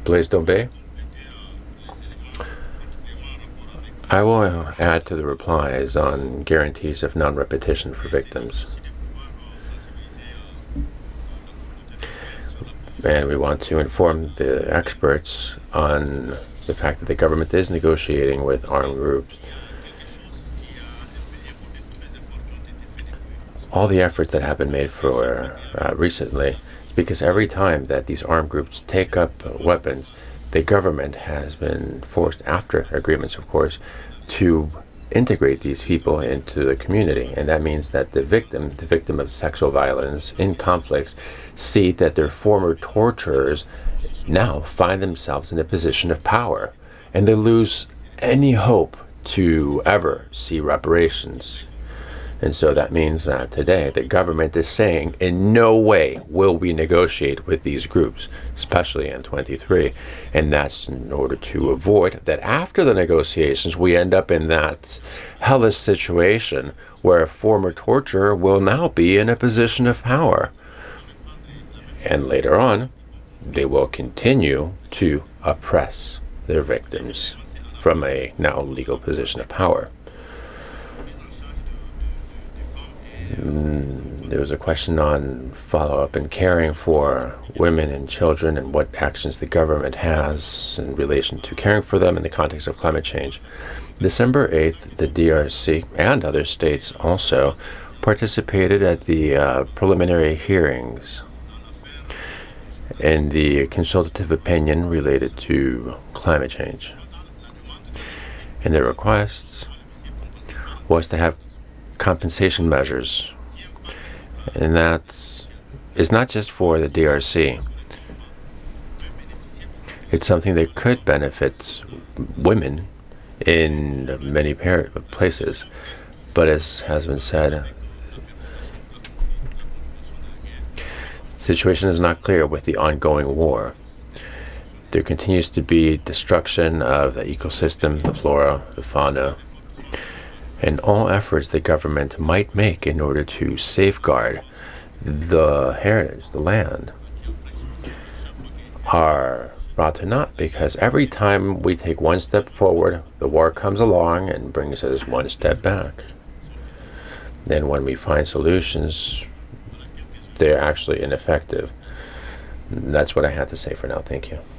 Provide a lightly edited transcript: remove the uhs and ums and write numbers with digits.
Blaise Dombe. I will add to the replies on guarantees of non-repetition for victims. And we want to inform the experts on the fact that the government is negotiating with armed groups. All the efforts that have been made for recently, because every time that these armed groups take up weapons, the government has been forced, after agreements of course, to integrate these people into the community. And that means that the victim of sexual violence in conflicts, see that their former torturers now find themselves in a position of power, and they lose any hope to ever see reparations. And so that means that today the government is saying in no way will we negotiate with these groups, especially M23. And that's in order to avoid that after the negotiations we end up in that hellish situation where a former torturer will now be in a position of power. And later on, they will continue to oppress their victims from a now legal position of power. There was a question on follow-up and caring for women and children and what actions the government has in relation to caring for them in the context of climate change. December 8th, the DRC and other states also participated at the preliminary hearings in the consultative opinion related to climate change. And their request was to have compensation measures, and that is not just for the DRC. It's something that could benefit women in many places, but as has been said, the situation is not clear with the ongoing war. There continues to be destruction of the ecosystem, the flora, the fauna, and all efforts the government might make in order to safeguard the heritage, the land, are brought to naught, because every time we take one step forward, the war comes along and brings us one step back. Then when we find solutions, they're actually ineffective. That's what I had to say for now. Thank you.